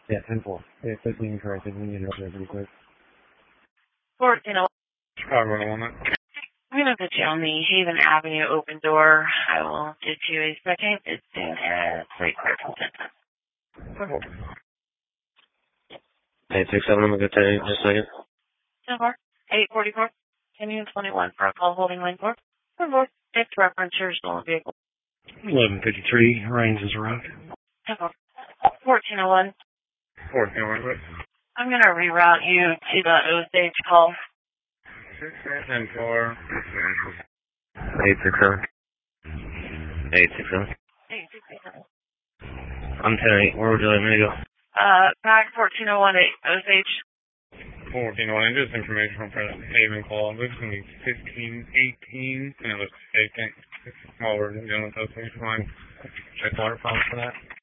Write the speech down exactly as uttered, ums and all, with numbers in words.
Yeah, ten four. It's fifteen corrected. We need to go there pretty quick. fourteen oh one. Chicago, I want it. I'm going to put you on the Haven Avenue open door. I will get you a second. It's soon as late clear. eight six seven, I'm going to get there in just a second. ten four. eight forty-four. Continue twenty-one for a call holding lane four. ten four. It's reference your stolen vehicle. eleven fifty-three, range is around. ten four. fourteen oh one. fourteen oh one, please. I'm going to reroute you to the Osage call. ten four. eight six seven. eight six seven. eight six seven. I'm ten eight. Where would you like me to go? Uh, back fourteen oh one at Osage. fourteen oh one, just information for the Haven call. This is going to be fifteen eighteen, and it looks vacant. While we're dealing with Osage, fine. Check water pumps for that.